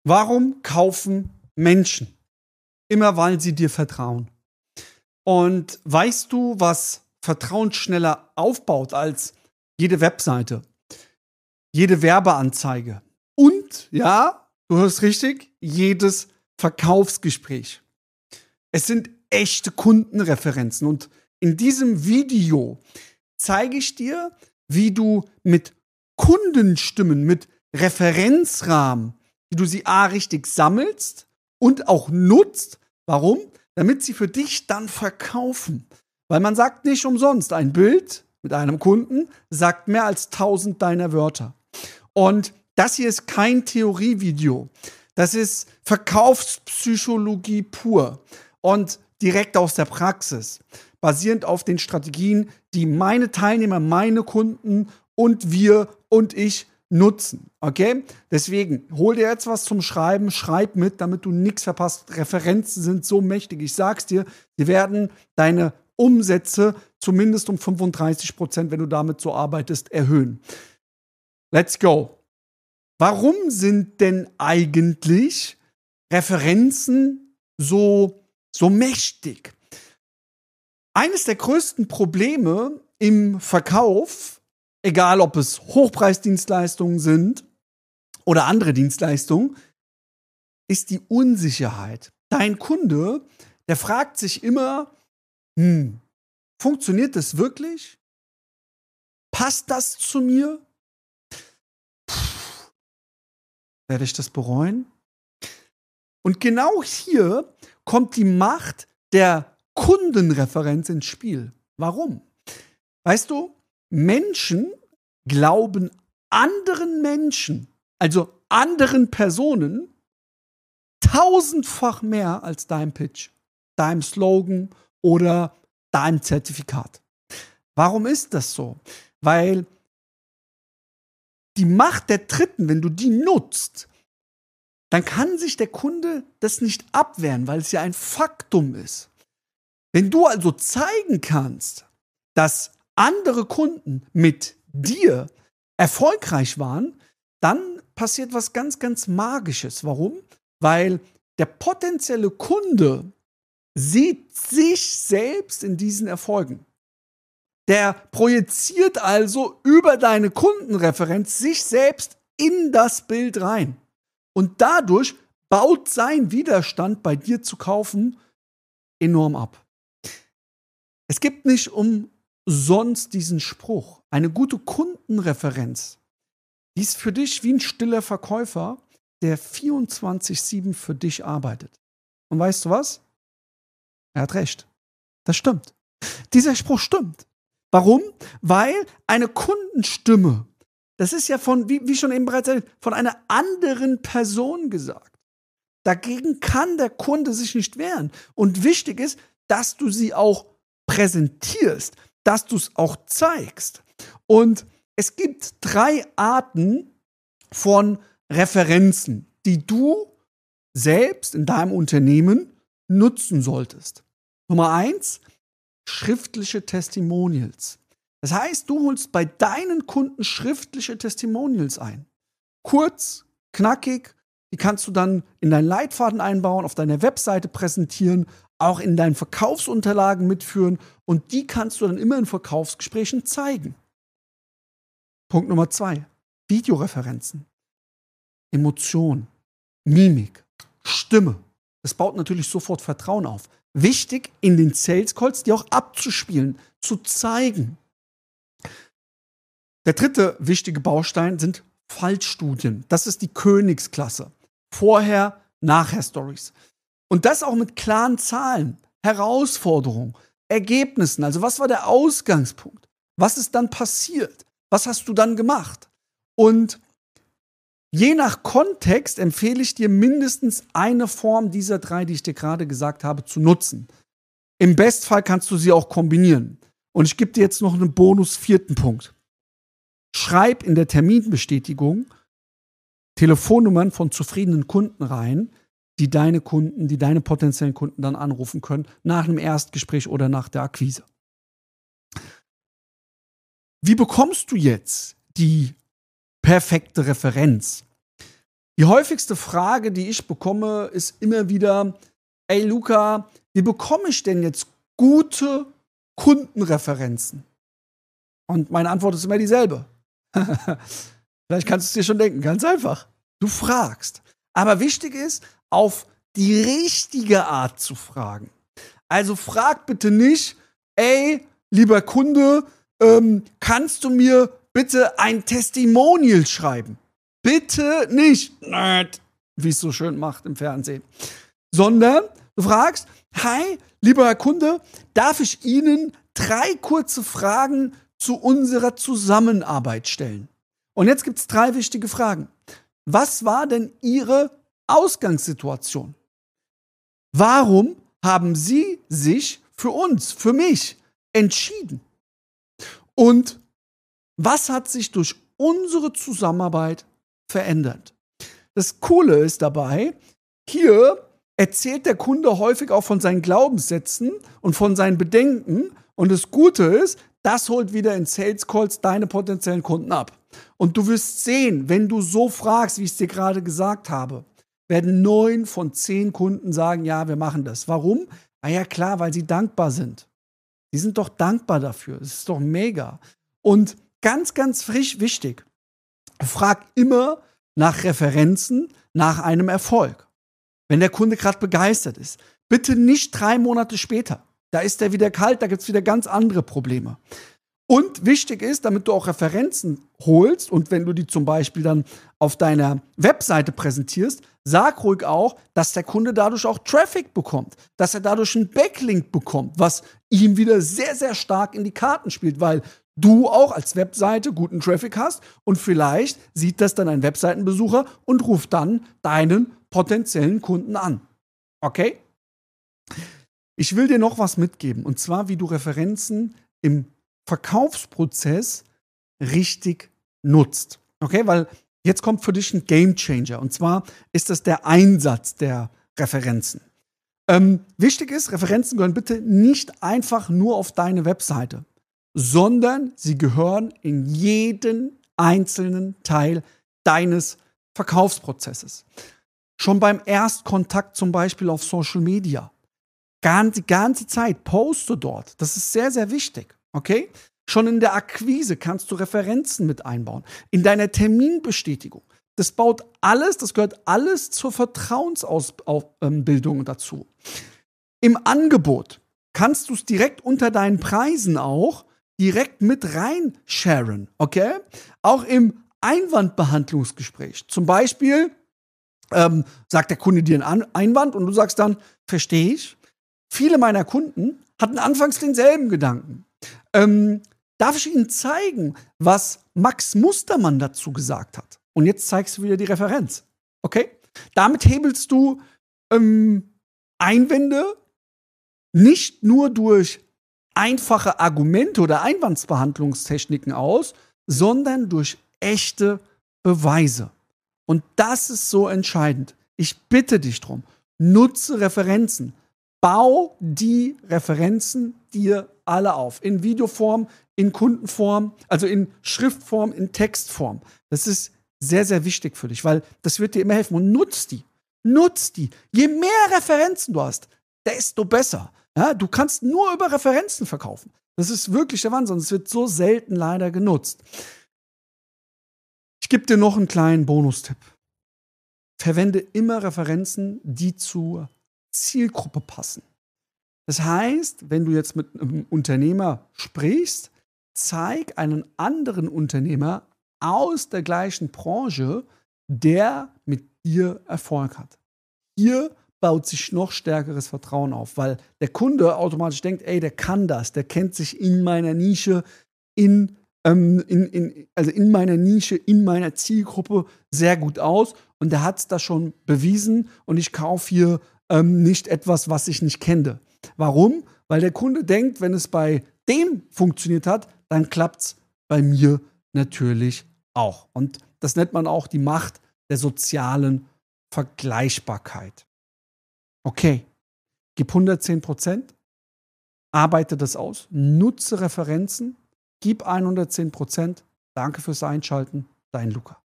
Warum kaufen Menschen? Immer weil sie dir vertrauen. Und weißt du, was Vertrauen schneller aufbaut als jede Webseite, jede Werbeanzeige und, ja, du hörst richtig, jedes Verkaufsgespräch? Es sind echte Kundenreferenzen. Und in diesem Video zeige ich dir, wie du mit Kundenstimmen, mit Referenzrahmen, wie du sie richtig sammelst und auch nutzt. Warum? Damit sie für dich dann verkaufen. Weil man sagt nicht umsonst, ein Bild mit einem Kunden sagt mehr als 1000 deiner Wörter. Und das hier ist kein Theorievideo. Das ist Verkaufspsychologie pur und direkt aus der Praxis, basierend auf den Strategien, die meine Teilnehmer, meine Kunden und wir und ich nutzen. Okay? Deswegen, hol dir jetzt was zum Schreiben, schreib mit, damit du nichts verpasst. Referenzen sind so mächtig. Ich sag's dir, sie werden deine Umsätze zumindest um 35%, wenn du damit so arbeitest, erhöhen. Let's go. Warum sind denn eigentlich Referenzen so mächtig? Eines der größten Probleme im Verkauf, egal ob es Hochpreisdienstleistungen sind oder andere Dienstleistungen, ist die Unsicherheit. Dein Kunde, der fragt sich immer, funktioniert das wirklich? Passt das zu mir? Werde ich das bereuen? Und genau hier kommt die Macht der Kundenreferenz ins Spiel. Warum? Weißt du, Menschen glauben anderen Menschen, also anderen Personen, 1000-fach mehr als deinem Pitch, deinem Slogan oder deinem Zertifikat. Warum ist das so? Weil die Macht der Dritten, wenn du die nutzt, dann kann sich der Kunde das nicht abwehren, weil es ja ein Faktum ist. Wenn du also zeigen kannst, dass andere Kunden mit dir erfolgreich waren, dann passiert was ganz, ganz Magisches. Warum? Weil der potenzielle Kunde sieht sich selbst in diesen Erfolgen. Der projiziert also über deine Kundenreferenz sich selbst in das Bild rein. Und dadurch baut sein Widerstand, bei dir zu kaufen, enorm ab. Es gibt nicht umsonst diesen Spruch. Eine gute Kundenreferenz, die ist für dich wie ein stiller Verkäufer, der 24/7 für dich arbeitet. Und weißt du was? Er hat recht. Das stimmt. Dieser Spruch stimmt. Warum? Weil eine Kundenstimme, das ist ja wie schon eben bereits erwähnt, von einer anderen Person gesagt. Dagegen kann der Kunde sich nicht wehren. Und wichtig ist, dass du sie auch präsentierst, dass du es auch zeigst. Und es gibt 3 Arten von Referenzen, die du selbst in deinem Unternehmen nutzen solltest. Nummer 1, schriftliche Testimonials. Das heißt, du holst bei deinen Kunden schriftliche Testimonials ein. Kurz, knackig, die kannst du dann in deinen Leitfaden einbauen, auf deiner Webseite präsentieren, auch in deinen Verkaufsunterlagen mitführen und die kannst du dann immer in Verkaufsgesprächen zeigen. Punkt Nummer 2, Videoreferenzen. Emotion, Mimik, Stimme. Das baut natürlich sofort Vertrauen auf. Wichtig, in den Sales Calls die auch abzuspielen, zu zeigen. Der 3. wichtige Baustein sind Fallstudien. Das ist die Königsklasse. Vorher, nachher Stories. Und das auch mit klaren Zahlen, Herausforderungen, Ergebnissen. Also was war der Ausgangspunkt? Was ist dann passiert? Was hast du dann gemacht? Und je nach Kontext empfehle ich dir mindestens eine Form dieser 3, die ich dir gerade gesagt habe, zu nutzen. Im Bestfall kannst du sie auch kombinieren. Und ich gebe dir jetzt noch einen Bonus 4. Punkt. Schreib in der Terminbestätigung Telefonnummern von zufriedenen Kunden rein, die deine potenziellen Kunden dann anrufen können, nach einem Erstgespräch oder nach der Akquise. Wie bekommst du jetzt die perfekte Referenz? Die häufigste Frage, die ich bekomme, ist immer wieder: Ey Luca, wie bekomme ich denn jetzt gute Kundenreferenzen? Und meine Antwort ist immer dieselbe. Vielleicht kannst du es dir schon denken, ganz einfach. Du fragst. Aber wichtig ist, auf die richtige Art zu fragen. Also frag bitte nicht: Ey, lieber Kunde, kannst du mir bitte ein Testimonial schreiben? Bitte nicht, Nerd, wie es so schön macht im Fernsehen. Sondern du fragst: Hi, lieber Herr Kunde, darf ich Ihnen 3 kurze Fragen zu unserer Zusammenarbeit stellen? Und jetzt gibt es 3 wichtige Fragen. Was war denn Ihre Ausgangssituation? Warum haben Sie sich für uns, für mich entschieden? Und was hat sich durch unsere Zusammenarbeit verändert? Das Coole ist dabei, hier erzählt der Kunde häufig auch von seinen Glaubenssätzen und von seinen Bedenken. Und das Gute ist, das holt wieder in Sales Calls deine potenziellen Kunden ab. Und du wirst sehen, wenn du so fragst, wie ich es dir gerade gesagt habe, werden 9 von 10 Kunden sagen: Ja, wir machen das. Warum? Ah ja, klar, weil sie dankbar sind. Die sind doch dankbar dafür. Das ist doch mega. Und ganz, ganz frisch wichtig, frag immer nach Referenzen, nach einem Erfolg. Wenn der Kunde gerade begeistert ist. Bitte nicht 3 Monate später. Da ist er wieder kalt, da gibt es wieder ganz andere Probleme. Und wichtig ist, damit du auch Referenzen holst und wenn du die zum Beispiel dann auf deiner Webseite präsentierst, sag ruhig auch, dass der Kunde dadurch auch Traffic bekommt, dass er dadurch einen Backlink bekommt, was ihm wieder sehr, sehr stark in die Karten spielt, weil du auch als Webseite guten Traffic hast und vielleicht sieht das dann ein Webseitenbesucher und ruft dann deinen potenziellen Kunden an. Okay? Ich will dir noch was mitgeben, und zwar, wie du Referenzen im Verkaufsprozess richtig nutzt. Okay, weil jetzt kommt für dich ein Gamechanger. Und zwar ist das der Einsatz der Referenzen. Wichtig ist, Referenzen gehören bitte nicht einfach nur auf deine Webseite, sondern sie gehören in jeden einzelnen Teil deines Verkaufsprozesses. Schon beim Erstkontakt zum Beispiel auf Social Media. Die ganze Zeit poste dort. Das ist sehr, sehr wichtig. Okay? Schon in der Akquise kannst du Referenzen mit einbauen. In deiner Terminbestätigung. Das gehört alles zur Vertrauensbildung dazu. Im Angebot kannst du es direkt unter deinen Preisen auch direkt mit reinsharen. Okay? Auch im Einwandbehandlungsgespräch. Zum Beispiel sagt der Kunde dir einen Einwand und du sagst dann: Verstehe ich. Viele meiner Kunden hatten anfangs denselben Gedanken. Darf ich Ihnen zeigen, was Max Mustermann dazu gesagt hat? Und jetzt zeigst du wieder die Referenz. Okay? Damit hebelst du Einwände nicht nur durch einfache Argumente oder Einwandsbehandlungstechniken aus, sondern durch echte Beweise. Und das ist so entscheidend. Ich bitte dich drum, nutze Referenzen. Bau die Referenzen dir alle auf. In Videoform, in Kundenform, also in Schriftform, in Textform. Das ist sehr, sehr wichtig für dich, weil das wird dir immer helfen. Und nutz die. Nutz die. Je mehr Referenzen du hast, desto besser. Ja, du kannst nur über Referenzen verkaufen. Das ist wirklich der Wahnsinn. Es wird so selten leider genutzt. Ich gebe dir noch einen kleinen Bonustipp. Verwende immer Referenzen, die zur Zielgruppe passen. Das heißt, wenn du jetzt mit einem Unternehmer sprichst, zeig einen anderen Unternehmer aus der gleichen Branche, der mit dir Erfolg hat. Hier baut sich noch stärkeres Vertrauen auf, weil der Kunde automatisch denkt: Ey, der kann das, der kennt sich in meiner Nische, in meiner Zielgruppe sehr gut aus und der hat es da schon bewiesen und ich kaufe hier nicht etwas, was ich nicht kenne. Warum? Weil der Kunde denkt, wenn es bei dem funktioniert hat, dann klappt es bei mir natürlich auch. Und das nennt man auch die Macht der sozialen Vergleichbarkeit. Okay, gib 110%, arbeite das aus, nutze Referenzen, gib 110%. Danke fürs Einschalten, dein Luca.